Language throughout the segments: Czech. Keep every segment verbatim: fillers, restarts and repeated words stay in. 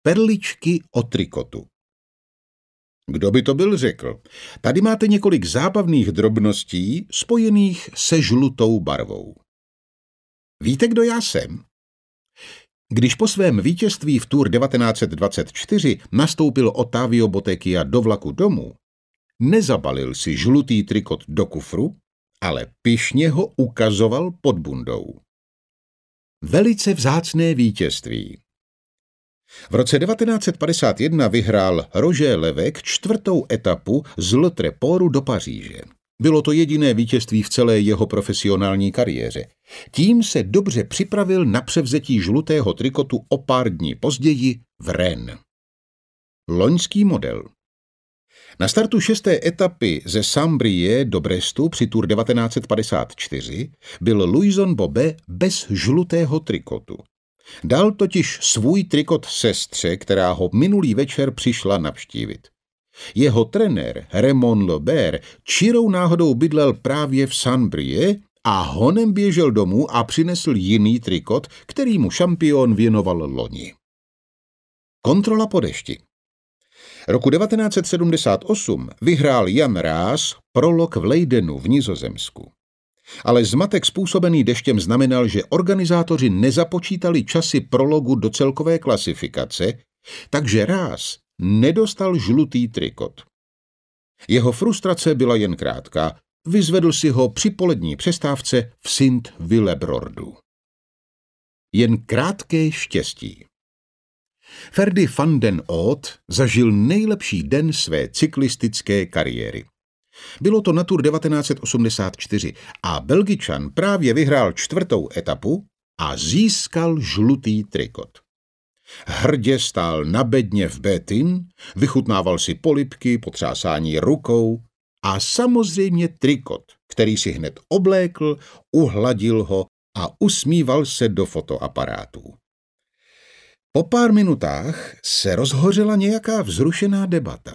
Perličky o trikotu. Kdo by to byl řekl? Tady máte několik zábavných drobností spojených se žlutou barvou. Víte, kdo já jsem? Když po svém vítězství v Tour devatenáct set dvacet čtyři nastoupil Ottavio Bottecchia do vlaku domů, nezabalil si žlutý trikot do kufru, ale pyšně ho ukazoval pod bundou. Velice vzácné vítězství. V roce devatenáct set padesát jedna vyhrál Roger Levek čtvrtou etapu z Le Treporu do Paříže. Bylo to jediné vítězství v celé jeho profesionální kariéře. Tím se dobře připravil na převzetí žlutého trikotu o pár dní později v Rennes. Loňský model. Na startu šesté etapy ze Saint-Brieuc do Brestu při Tour devatenáct set padesát čtyři byl Louison Bobet bez žlutého trikotu. Dal totiž svůj trikot sestře, která ho minulý večer přišla navštívit. Jeho trenér Raymond Lebert čirou náhodou bydlel právě v Saint-Brieuc a honem běžel domů a přinesl jiný trikot, který mu šampion věnoval loni. Kontrola po dešti. Roku devatenáct set sedmdesát osm vyhrál Jan Raas prolog v Leidenu v Nizozemsku. Ale zmatek způsobený deštěm znamenal, že organizátoři nezapočítali časy prologu do celkové klasifikace, takže Raas nedostal žlutý trikot. Jeho frustrace byla jen krátká, vyzvedl si ho při polední přestávce v Sint-Willebrordu. Jen krátké štěstí. Ferdy van den Oort zažil nejlepší den své cyklistické kariéry. Bylo to na Tour devatenáct set osmdesát čtyři a Belgičan právě vyhrál čtvrtou etapu a získal žlutý trikot. Hrdě stál na bedně v Béthune, vychutnával si polibky, potřásání rukou a samozřejmě trikot, který si hned oblékl, uhladil ho a usmíval se do fotoaparátů. Po pár minutách se rozhořela nějaká vzrušená debata.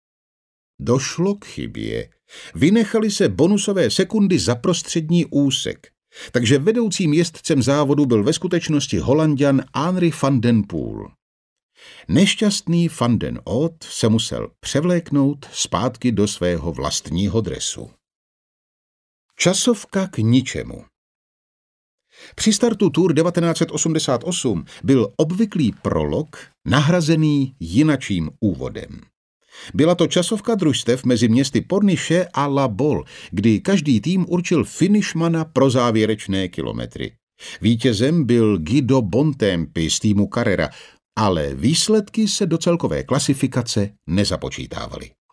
Došlo k chybě. Vynechali se bonusové sekundy za prostřední úsek, takže vedoucím jezdcem závodu byl ve skutečnosti Holanďan Henri van den Poel. Nešťastný van den Oort se musel převléknout zpátky do svého vlastního dresu. Časovka k ničemu. Při startu Tour devatenáct set osmdesát osm byl obvyklý prolog nahrazený jinačím úvodem. Byla to časovka družstev mezi městy Pornichet a La Baule, kdy každý tým určil finišmana pro závěrečné kilometry. Vítězem byl Guido Bontempi z týmu Carrera, ale výsledky se do celkové klasifikace nezapočítávaly.